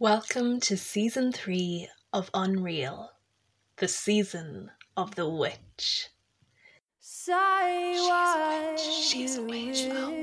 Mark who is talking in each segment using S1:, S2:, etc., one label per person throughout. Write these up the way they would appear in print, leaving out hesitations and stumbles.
S1: Welcome to Season 3 of Unreal, the season of the witch.
S2: Say what
S1: She's a witch. She's a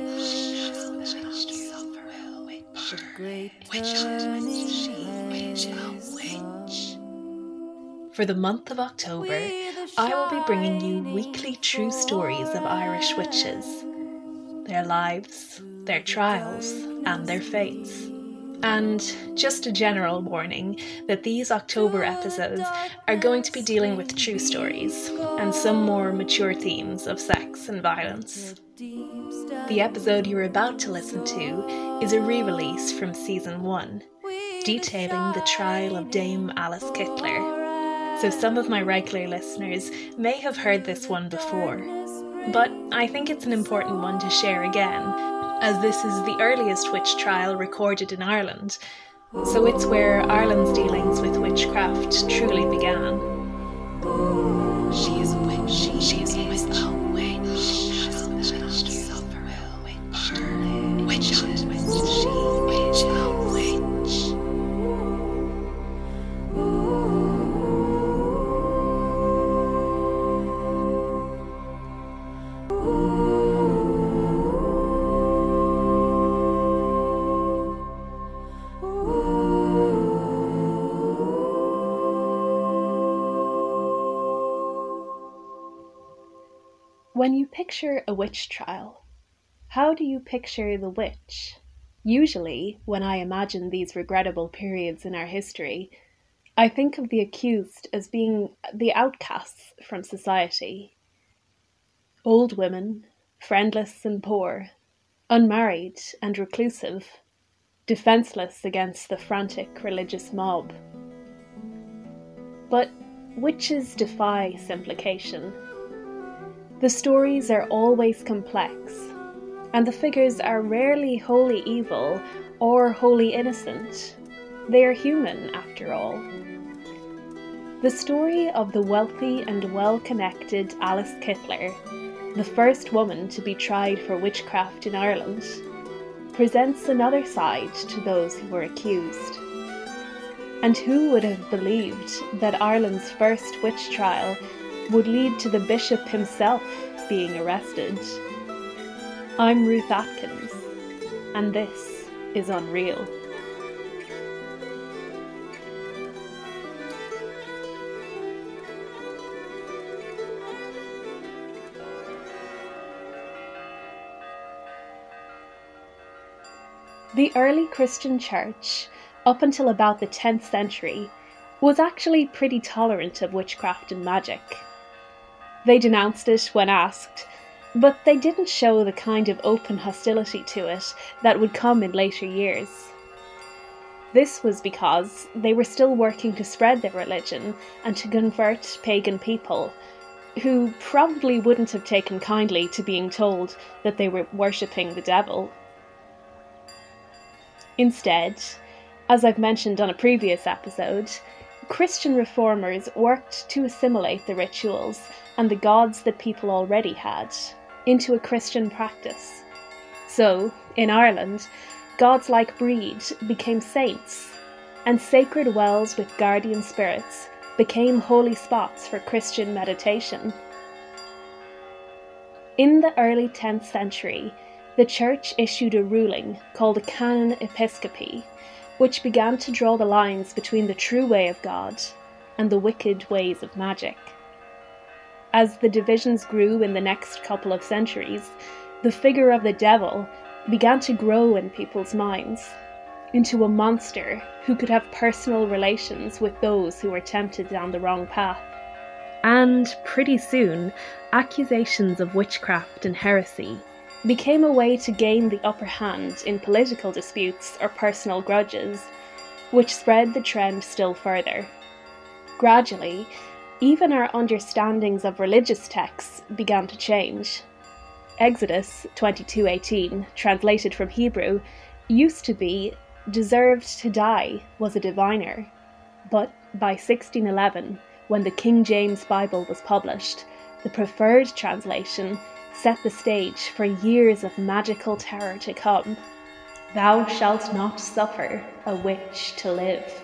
S1: witch. For the month of October, I will be bringing you weekly true stories of Irish witches, their lives, their trials, and their fates. And just a general warning that these October episodes are going to be dealing with true stories and some more mature themes of sex and violence. The episode you're about to listen to is a re-release from Season 1, detailing the trial of Dame Alice Kittler. So some of my regular listeners may have heard this one before, but I think it's an important one to share again, as this is the earliest witch trial recorded in Ireland, so it's where Ireland's dealings with witchcraft truly began. She is a witch. She is a witch. When you picture a witch trial, how do you picture the witch? Usually, when I imagine these regrettable periods in our history, I think of the accused as being the outcasts from society. Old women, friendless and poor, unmarried and reclusive, defenceless against the frantic religious mob. But witches defy simplification. The stories are always complex, and the figures are rarely wholly evil or wholly innocent. They are human, after all. The story of the wealthy and well-connected Alice Kittler, the first woman to be tried for witchcraft in Ireland, presents another side to those who were accused. And who would have believed that Ireland's first witch trial would lead to the bishop himself being arrested? I'm Ruth Atkins, and this is Unreal. The early Christian church, up until about the 10th century, was actually pretty tolerant of witchcraft and magic. They denounced it when asked, but they didn't show the kind of open hostility to it that would come in later years. This was because they were still working to spread their religion and to convert pagan people, who probably wouldn't have taken kindly to being told that they were worshipping the devil. Instead, as I've mentioned on a previous episode, Christian reformers worked to assimilate the rituals and the gods that people already had into a Christian practice. So, in Ireland, gods like Breed became saints, and sacred wells with guardian spirits became holy spots for Christian meditation. In the early 10th century, the church issued a ruling called a Canon Episcopi, which began to draw the lines between the true way of God and the wicked ways of magic. As the divisions grew in the next couple of centuries, the figure of the devil began to grow in people's minds into a monster who could have personal relations with those who were tempted down the wrong path. And pretty soon, accusations of witchcraft and heresy became a way to gain the upper hand in political disputes or personal grudges, which spread the trend still further. Gradually, even our understandings of religious texts began to change. Exodus 22:18, translated from Hebrew, used to be, "deserved to die was a diviner." But by 1611, when the King James Bible was published, the preferred translation set the stage for years of magical terror to come. Thou shalt not suffer a witch to live.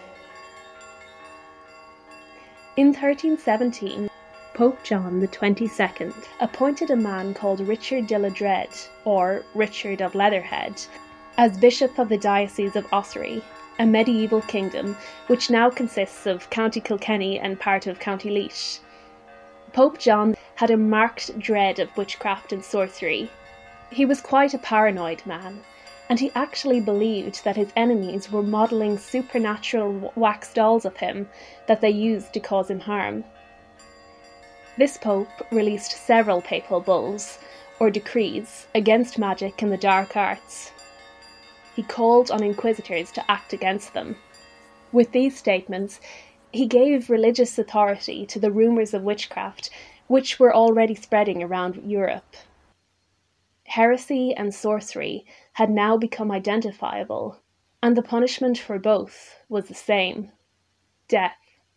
S1: In 1317, Pope John XXII appointed a man called Richard de la Drede, or Richard of Leatherhead, as Bishop of the Diocese of Ossory, a medieval kingdom which now consists of County Kilkenny and part of County Laois. Pope John had a marked dread of witchcraft and sorcery. He was quite a paranoid man, and he actually believed that his enemies were modelling supernatural wax dolls of him that they used to cause him harm. This pope released several papal bulls, or decrees, against magic and the dark arts. He called on inquisitors to act against them. With these statements, he gave religious authority to the rumours of witchcraft, which were already spreading around Europe. Heresy and sorcery had now become identifiable, and the punishment for both was the same: death.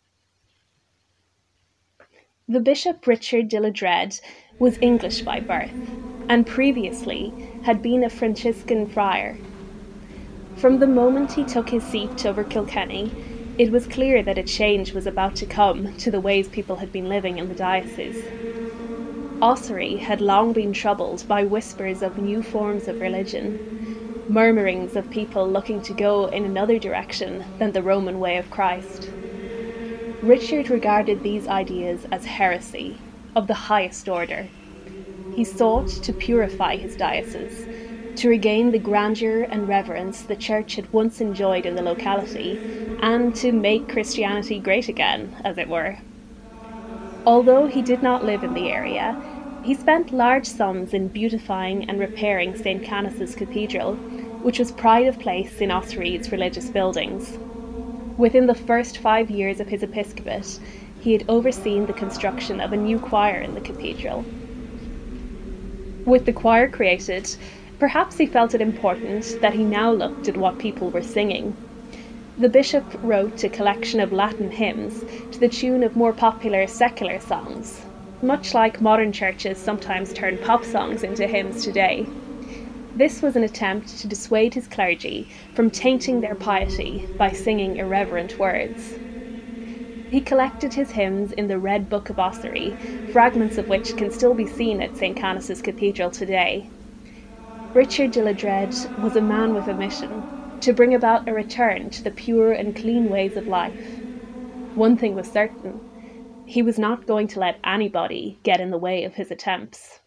S1: The Bishop Richard de la Drede was English by birth, and previously had been a Franciscan friar. From the moment he took his seat over Kilkenny, it was clear that a change was about to come to the ways people had been living in the diocese. Ossory had long been troubled by whispers of new forms of religion, murmurings of people looking to go in another direction than the Roman way of Christ. Richard regarded these ideas as heresy, of the highest order. He sought to purify his diocese, to regain the grandeur and reverence the Church had once enjoyed in the locality, and to make Christianity great again, as it were. Although he did not live in the area, he spent large sums in beautifying and repairing St. Canice's Cathedral, which was pride of place in Ossory's religious buildings. Within the first 5 years of his episcopate, he had overseen the construction of a new choir in the cathedral. With the choir created, perhaps he felt it important that he now looked at what people were singing. The bishop wrote a collection of Latin hymns to the tune of more popular secular songs, much like modern churches sometimes turn pop songs into hymns today. This was an attempt to dissuade his clergy from tainting their piety by singing irreverent words. He collected his hymns in the Red Book of Ossory, fragments of which can still be seen at St. Canice's Cathedral today. Richard de la Drede was a man with a mission: to bring about a return to the pure and clean ways of life. One thing was certain: he was not going to let anybody get in the way of his attempts.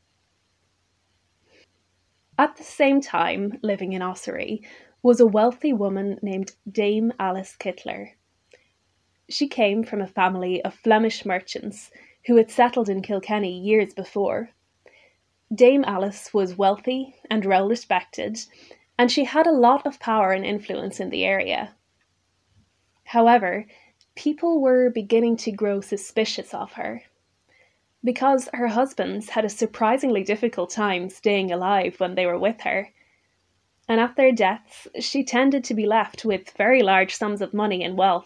S1: At the same time, living in Ossory, was a wealthy woman named Dame Alice Kittler. She came from a family of Flemish merchants who had settled in Kilkenny years before. Dame Alice was wealthy and well respected, and she had a lot of power and influence in the area. However, people were beginning to grow suspicious of her, because her husbands had a surprisingly difficult time staying alive when they were with her, and at their deaths she tended to be left with very large sums of money and wealth.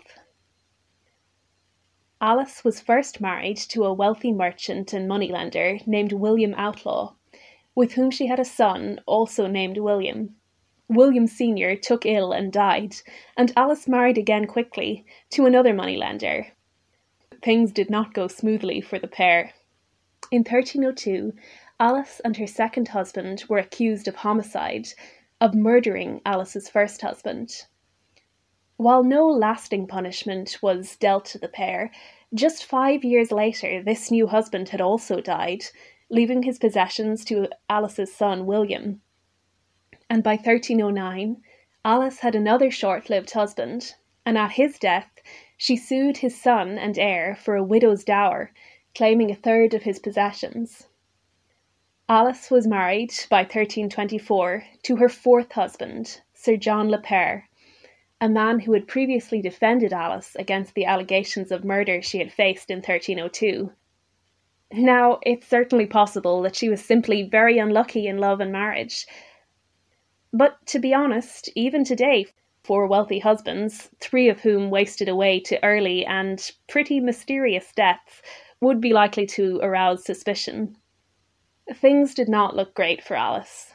S1: Alice was first married to a wealthy merchant and moneylender named William Outlaw, with whom she had a son also named William. William Sr. took ill and died, and Alice married again quickly to another moneylender. Things did not go smoothly for the pair. In 1302, Alice and her second husband were accused of homicide, of murdering Alice's first husband. While no lasting punishment was dealt to the pair, just 5 years later this new husband had also died, leaving his possessions to Alice's son William. And by 1309, Alice had another short-lived husband, and at his death she sued his son and heir for a widow's dower, claiming a third of his possessions. Alice was married by 1324 to her fourth husband, Sir John Le Pere, a man who had previously defended Alice against the allegations of murder she had faced in 1302. Now, it's certainly possible that she was simply very unlucky in love and marriage. But to be honest, even today, 4 wealthy husbands, 3 of whom wasted away to early and pretty mysterious deaths, would be likely to arouse suspicion. Things did not look great for Alice.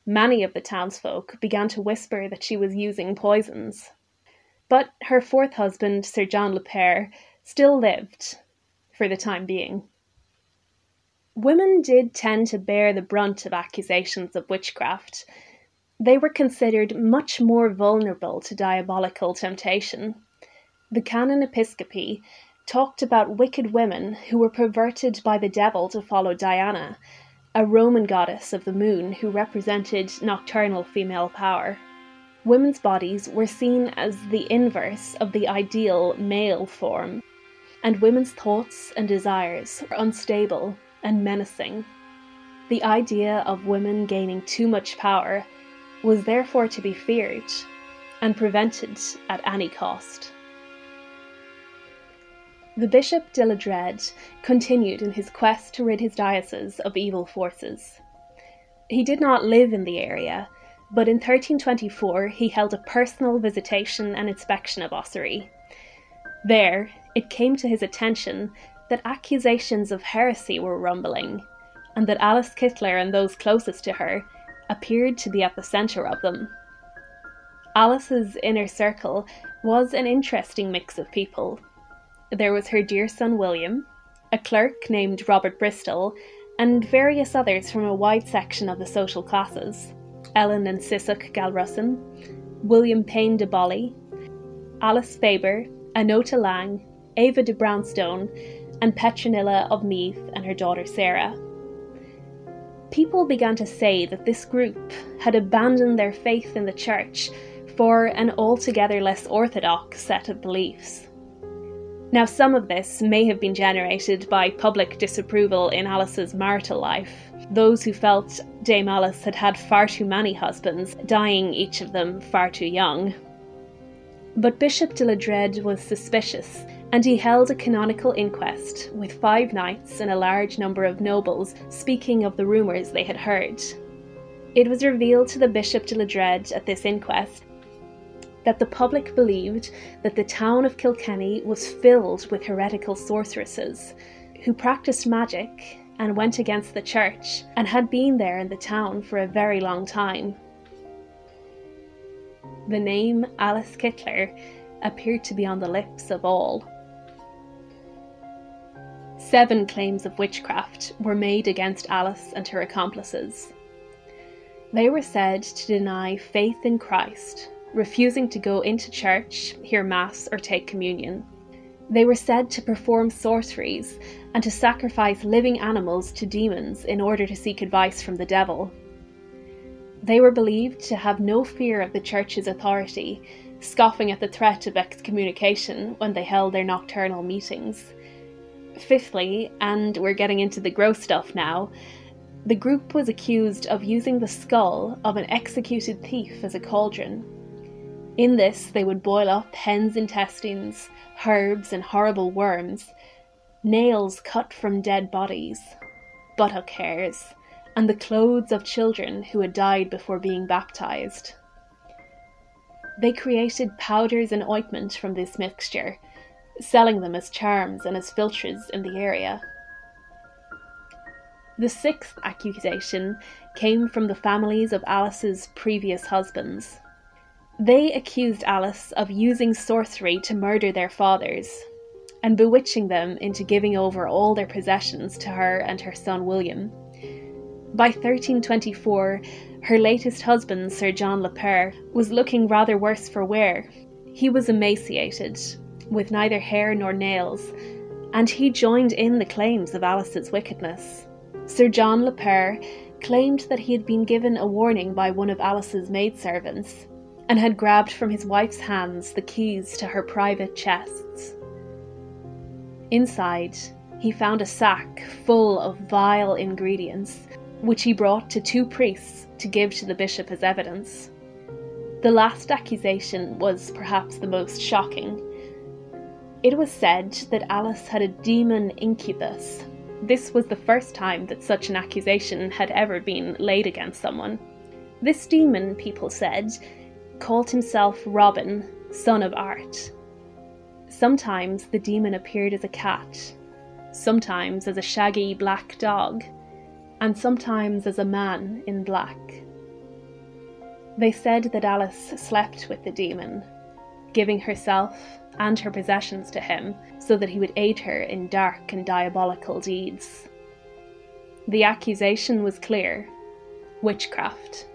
S1: Many of the townsfolk began to whisper that she was using poisons. But her fourth husband, Sir John Le Pere, still lived, for the time being. Women did tend to bear the brunt of accusations of witchcraft. They were considered much more vulnerable to diabolical temptation. The Canon Episcopi talked about wicked women who were perverted by the devil to follow Diana, a Roman goddess of the moon who represented nocturnal female power. Women's bodies were seen as the inverse of the ideal male form, and women's thoughts and desires were unstable and menacing. The idea of women gaining too much power was therefore to be feared and prevented at any cost. The Bishop de la Drede continued in his quest to rid his diocese of evil forces. He did not live in the area, but in 1324 he held a personal visitation and inspection of Ossory. There, it came to his attention that accusations of heresy were rumbling, and that Alice Kittler and those closest to her appeared to be at the centre of them. Alice's inner circle was an interesting mix of people. There was her dear son William, a clerk named Robert Bristol, and various others from a wide section of the social classes: Ellen and Sissock Galrusson, William Payne de Bolly, Alice Faber, Anota Lang, Ava de Brownstone, and Petronilla of Meath and her daughter Sarah. People began to say that this group had abandoned their faith in the church for an altogether less orthodox set of beliefs. Now, some of this may have been generated by public disapproval in Alice's marital life, those who felt Dame Alice had had far too many husbands, dying each of them far too young. But Bishop de la Drede was suspicious, and he held a canonical inquest with 5 knights and a large number of nobles speaking of the rumours they had heard. It was revealed to the Bishop de la Drede at this inquest that the public believed that the town of Kilkenny was filled with heretical sorceresses who practiced magic and went against the church and had been there in the town for a very long time. The name Alice Kittler appeared to be on the lips of all. 7 claims of witchcraft were made against Alice and her accomplices. They were said to deny faith in Christ, refusing to go into church, hear mass, or take communion. They were said to perform sorceries and to sacrifice living animals to demons in order to seek advice from the devil. They were believed to have no fear of the church's authority, scoffing at the threat of excommunication when they held their nocturnal meetings. Fifthly, and we're getting into the gross stuff now, the group was accused of using the skull of an executed thief as a cauldron. In this, they would boil up hens' intestines, herbs and horrible worms, nails cut from dead bodies, buttock hairs, and the clothes of children who had died before being baptized. They created powders and ointment from this mixture, selling them as charms and as philtres in the area. The 6th accusation came from the families of Alice's previous husbands. They accused Alice of using sorcery to murder their fathers, and bewitching them into giving over all their possessions to her and her son William. By 1324, her latest husband, Sir John Le Pere, was looking rather worse for wear. He was emaciated, with neither hair nor nails, and he joined in the claims of Alice's wickedness. Sir John Le Pere claimed that he had been given a warning by one of Alice's maidservants, and had grabbed from his wife's hands the keys to her private chests. Inside, he found a sack full of vile ingredients, which he brought to 2 priests to give to the bishop as evidence. The last accusation was perhaps the most shocking. It was said that Alice had a demon incubus. This was the first time that such an accusation had ever been laid against someone. This demon, people said, called himself Robin, son of Art. Sometimes the demon appeared as a cat, sometimes as a shaggy black dog, and sometimes as a man in black. They said that Alice slept with the demon, giving herself and her possessions to him so that he would aid her in dark and diabolical deeds. The accusation was clear: witchcraft.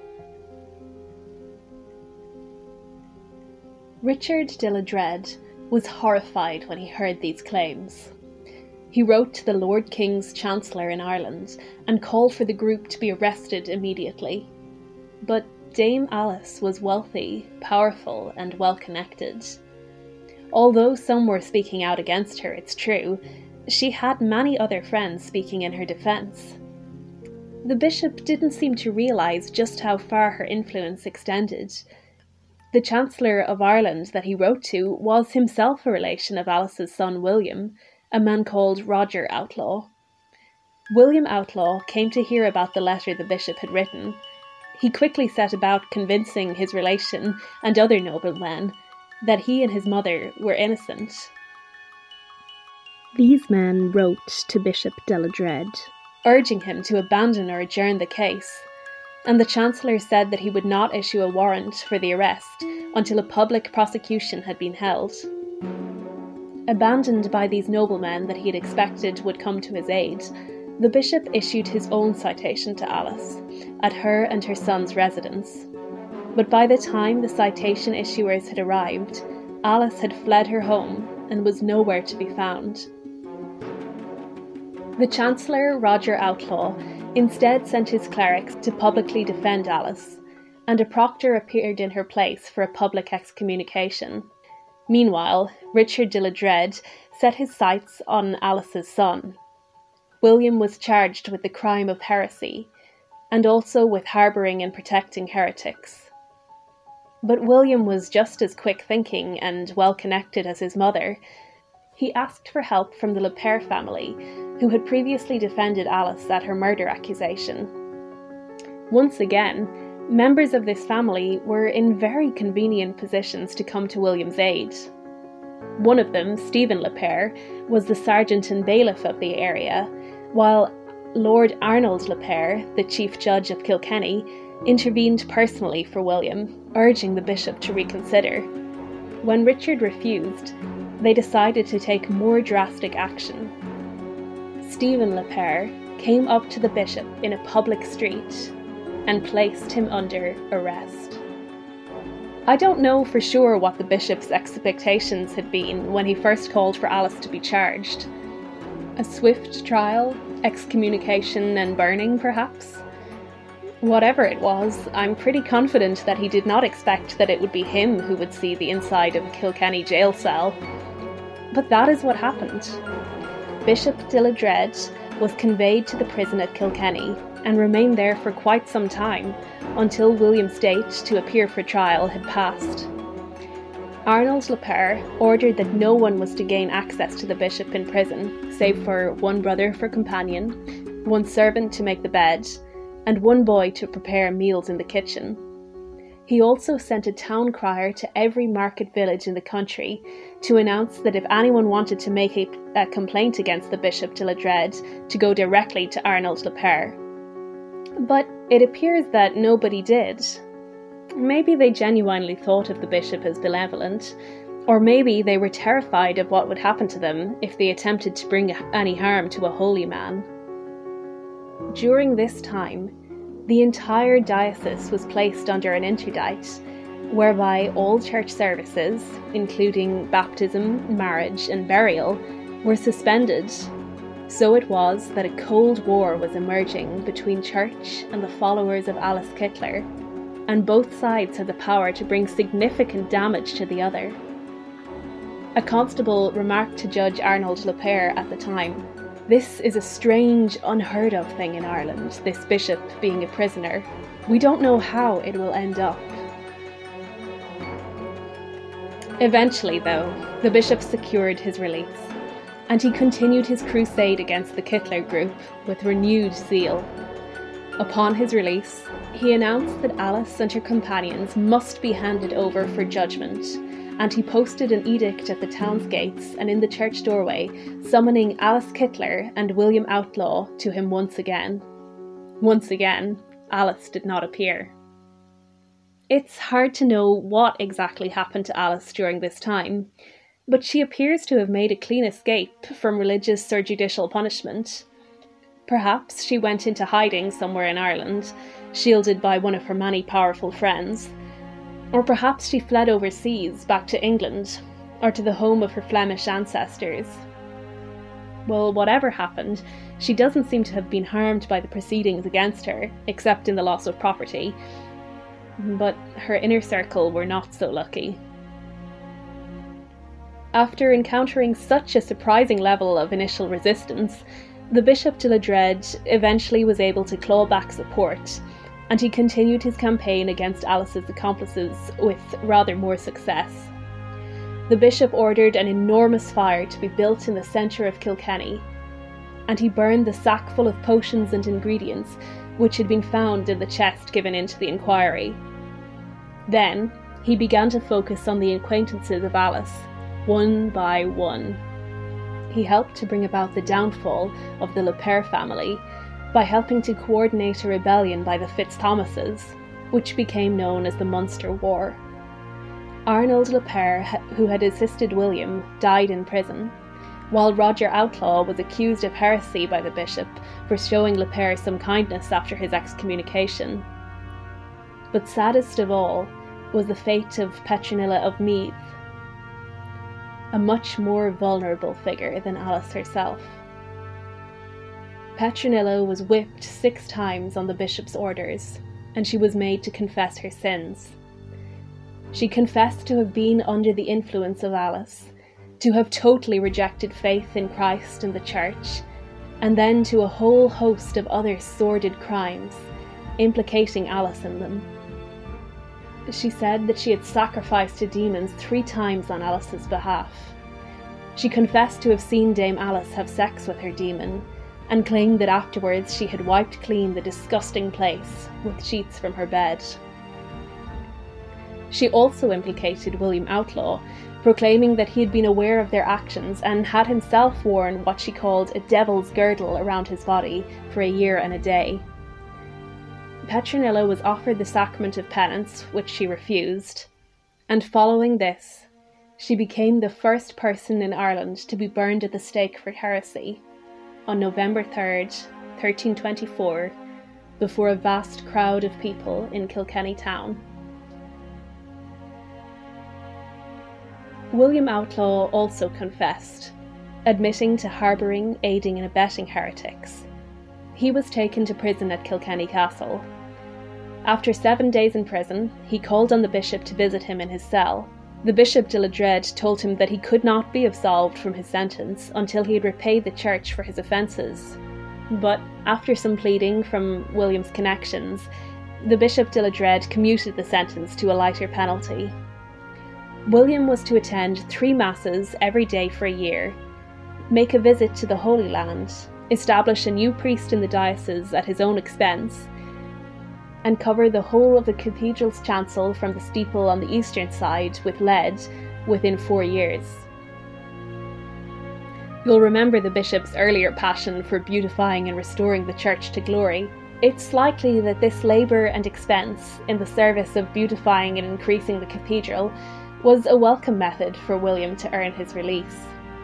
S1: Richard de la Drede was horrified when he heard these claims. He wrote to the Lord King's Chancellor in Ireland and called for the group to be arrested immediately. But Dame Alice was wealthy, powerful, and well-connected. Although some were speaking out against her, it's true, she had many other friends speaking in her defence. The bishop didn't seem to realise just how far her influence extended. The Chancellor of Ireland that he wrote to was himself a relation of Alice's son William, a man called Roger Outlaw. William Outlaw came to hear about the letter the bishop had written. He quickly set about convincing his relation and other noblemen that he and his mother were innocent. These men wrote to Bishop de la Drede, urging him to abandon or adjourn the case, and the Chancellor said that he would not issue a warrant for the arrest until a public prosecution had been held. Abandoned by these noblemen that he had expected would come to his aid, the bishop issued his own citation to Alice at her and her son's residence. But by the time the citation issuers had arrived, Alice had fled her home and was nowhere to be found. The Chancellor, Roger Outlaw, instead sent his clerics to publicly defend Alice, and a proctor appeared in her place for a public excommunication. Meanwhile, Richard de la Drede set his sights on Alice's son. William was charged with the crime of heresy, and also with harbouring and protecting heretics. But William was just as quick-thinking and well-connected as his mother. He asked for help from the Le Père family, who had previously defended Alice at her murder accusation. Once again, members of this family were in very convenient positions to come to William's aid. One of them, Stephen Le Père, was the sergeant and bailiff of the area, while Lord Arnold Le Père, the chief judge of Kilkenny, intervened personally for William, urging the bishop to reconsider. When Richard refused, they decided to take more drastic action. Stephen Le Père came up to the bishop in a public street and placed him under arrest. I don't know for sure what the bishop's expectations had been when he first called for Alice to be charged. A swift trial, excommunication and burning, perhaps? Whatever it was, I'm pretty confident that he did not expect that it would be him who would see the inside of a Kilkenny jail cell. But that is what happened. Bishop de la Drede was conveyed to the prison at Kilkenny and remained there for quite some time until William's date to appear for trial had passed. Arnold Le Père ordered that no one was to gain access to the bishop in prison, save for one brother for companion, one servant to make the bed, and one boy to prepare meals in the kitchen. He also sent a town crier to every market village in the country to announce that if anyone wanted to make a complaint against the Bishop de la Drede, to go directly to Arnold Le Père. But it appears that nobody did. Maybe they genuinely thought of the bishop as benevolent, or maybe they were terrified of what would happen to them if they attempted to bring any harm to a holy man. During this time, the entire diocese was placed under an interdict, whereby all church services, including baptism, marriage and burial, were suspended. So it was that a cold war was emerging between church and the followers of Alice Kittler, and both sides had the power to bring significant damage to the other. A constable remarked to Judge Arnold Le Père at the time, "This is a strange, unheard of thing in Ireland, this bishop being a prisoner. We don't know how it will end up." Eventually, though, the bishop secured his release, and he continued his crusade against the Kittler group with renewed zeal. Upon his release, he announced that Alice and her companions must be handed over for judgment, and he posted an edict at the town's gates and in the church doorway, summoning Alice Kittler and William Outlaw to him once again. Once again, Alice did not appear. It's hard to know what exactly happened to Alice during this time, but she appears to have made a clean escape from religious or judicial punishment. Perhaps she went into hiding somewhere in Ireland, shielded by one of her many powerful friends. Or perhaps she fled overseas, back to England, or to the home of her Flemish ancestors. Well, whatever happened, she doesn't seem to have been harmed by the proceedings against her, except in the loss of property. But her inner circle were not so lucky. After encountering such a surprising level of initial resistance, the Bishop de la Drede eventually was able to claw back support, and he continued his campaign against Alice's accomplices with rather more success. The bishop ordered an enormous fire to be built in the centre of Kilkenny, and he burned the sack full of potions and ingredients which had been found in the chest given into the inquiry. Then he began to focus on the acquaintances of Alice, one by one. He helped to bring about the downfall of the Le Père family by helping to coordinate a rebellion by the Fitzthomases, which became known as the Munster War. Arnold Le Père, who had assisted William, died in prison, while Roger Outlaw was accused of heresy by the bishop for showing Le Père some kindness after his excommunication. But saddest of all was the fate of Petronilla of Meath, a much more vulnerable figure than Alice herself. Petronilla was whipped 6 times on the bishop's orders, and she was made to confess her sins. She confessed to have been under the influence of Alice, to have totally rejected faith in Christ and the Church, and then to a whole host of other sordid crimes, implicating Alice in them. She said that she had sacrificed to demons 3 times on Alice's behalf. She confessed to have seen Dame Alice have sex with her demon, and claimed that afterwards she had wiped clean the disgusting place with sheets from her bed. She also implicated William Outlaw, proclaiming that he had been aware of their actions and had himself worn what she called a devil's girdle around his body for a year and a day. Petronilla was offered the sacrament of penance, which she refused, and following this, she became the first person in Ireland to be burned at the stake for heresy on November 3rd, 1324, before a vast crowd of people in Kilkenny town. William Outlaw also confessed, admitting to harbouring, aiding and abetting heretics. He was taken to prison at Kilkenny Castle. After 7 days in prison, he called on the bishop to visit him in his cell. The Bishop de la Drede told him that he could not be absolved from his sentence until he had repaid the church for his offences. But after some pleading from William's connections, the Bishop de la Drede commuted the sentence to a lighter penalty. William was to attend 3 masses every day for a year, make a visit to the Holy Land, establish a new priest in the diocese at his own expense, and cover the whole of the cathedral's chancel from the steeple on the eastern side with lead within 4 years. You'll remember the bishop's earlier passion for beautifying and restoring the church to glory. It's likely that this labour and expense in the service of beautifying and increasing the cathedral was a welcome method for William to earn his release.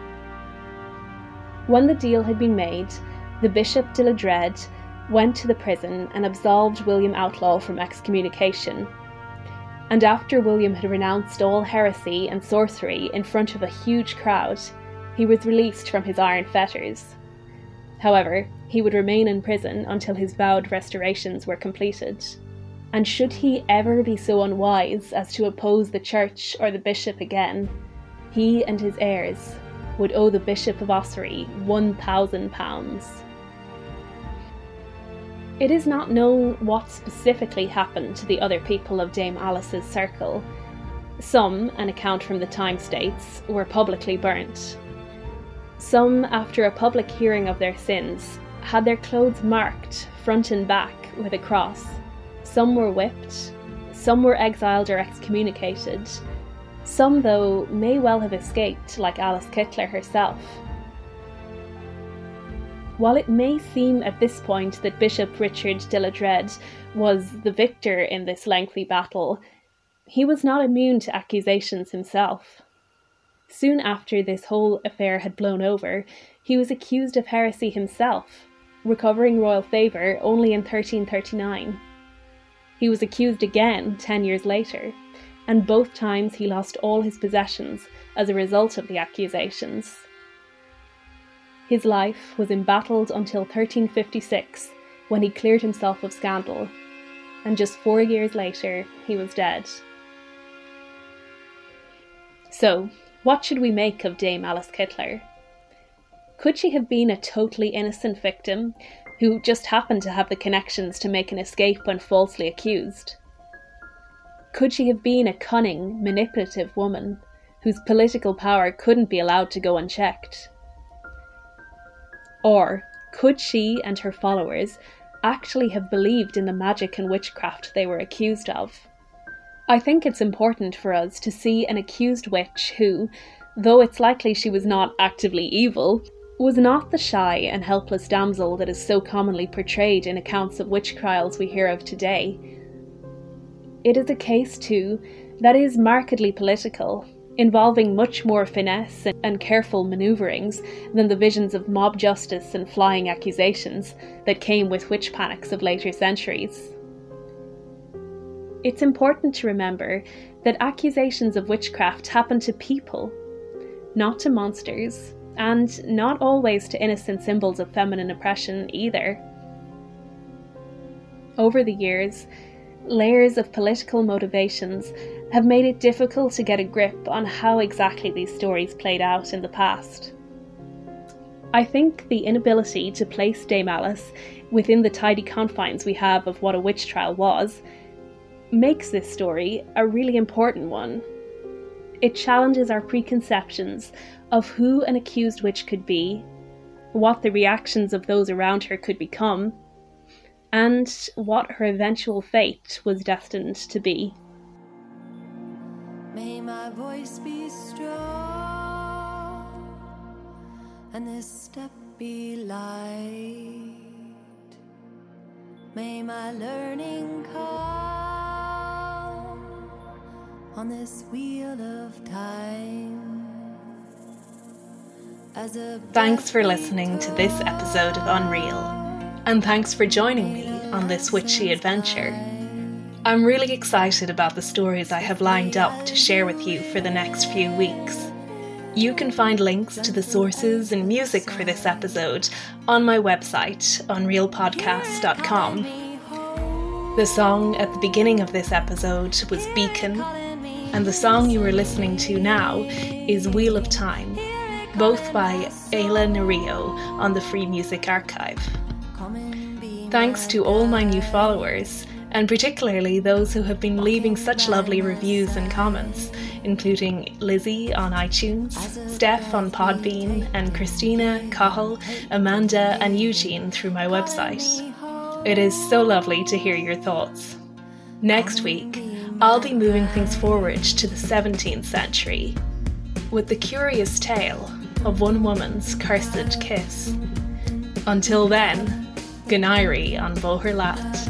S1: When the deal had been made, the Bishop de la Drede went to the prison and absolved William Outlaw from excommunication. And after William had renounced all heresy and sorcery in front of a huge crowd, he was released from his iron fetters. However, he would remain in prison until his vowed restorations were completed. And should he ever be so unwise as to oppose the church or the bishop again, he and his heirs would owe the Bishop of Ossory £1,000. It is not known what specifically happened to the other people of Dame Alice's circle. Some, an account from the time states, were publicly burnt. Some, after a public hearing of their sins, had their clothes marked front and back with a cross. Some were whipped, some were exiled or excommunicated. Some, though, may well have escaped, like Alice Kittler herself. While it may seem at this point that Bishop Richard de la Drede was the victor in this lengthy battle, he was not immune to accusations himself. Soon after this whole affair had blown over, he was accused of heresy himself, recovering royal favour only in 1339. He was accused again 10 years later, and both times he lost all his possessions as a result of the accusations. His life was embattled until 1356, when he cleared himself of scandal, and just 4 years later he was dead. So, what should we make of Dame Alice Kittler? Could she have been a totally innocent victim who just happened to have the connections to make an escape when falsely accused? Could she have been a cunning, manipulative woman whose political power couldn't be allowed to go unchecked? Or could she and her followers actually have believed in the magic and witchcraft they were accused of? I think it's important for us to see an accused witch who, though it's likely she was not actively evil, was not the shy and helpless damsel that is so commonly portrayed in accounts of witch trials we hear of today. It is a case, too, that is markedly political, involving much more finesse and careful manoeuvrings than the visions of mob justice and flying accusations that came with witch panics of later centuries. It's important to remember that accusations of witchcraft happen to people, not to monsters, and not always to innocent symbols of feminine oppression either. Over the years, layers of political motivations have made it difficult to get a grip on how exactly these stories played out in the past. I think the inability to place Dame Alice within the tidy confines we have of what a witch trial was makes this story a really important one. It challenges our preconceptions of who an accused witch could be, what the reactions of those around her could become, and what her eventual fate was destined to be.
S2: May my voice be strong and this step be light. May my learning come on this wheel of time.
S1: Thanks for listening to this episode of Unreal, and thanks for joining me on this witchy adventure. I'm really excited about the stories I have lined up to share with you for the next few weeks. You can find links to the sources and music for this episode on my website, unrealpodcast.com. The song at the beginning of this episode was Beacon, and the song you are listening to now is Wheel of Time, both by Ayla Nario on the Free Music Archive. Thanks to all my new followers, and particularly those who have been leaving such lovely reviews and comments, including Lizzie on iTunes, Steph on Podbean, and Christina, Cahill, Amanda and Eugene through my website. It is so lovely to hear your thoughts. Next week, I'll be moving things forward to the 17th century, with the curious tale of one woman's cursed kiss. Until then, Ganairi on Boher Lat.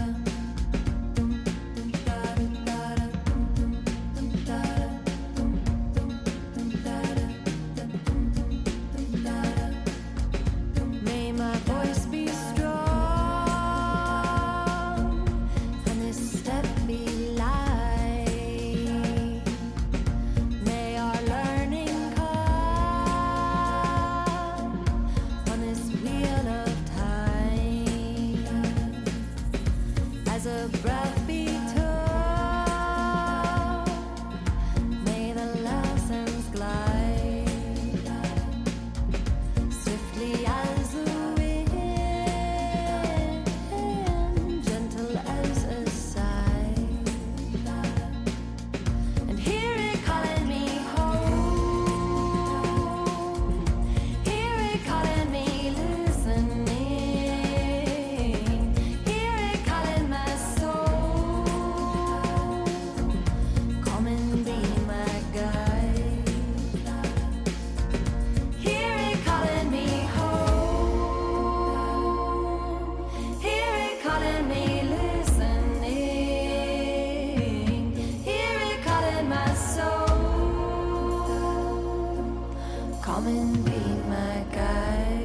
S2: Come and be my guide.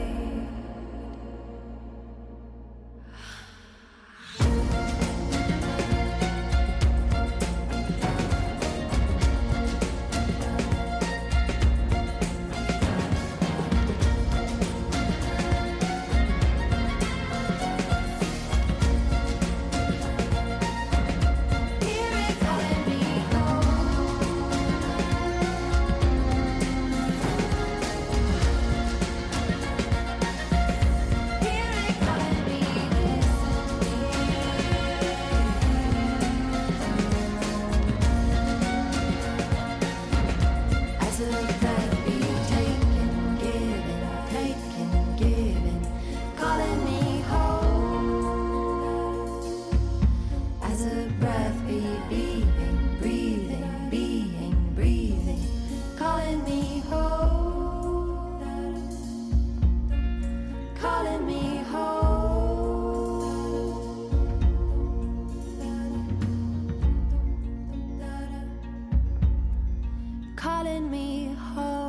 S2: Calling me home.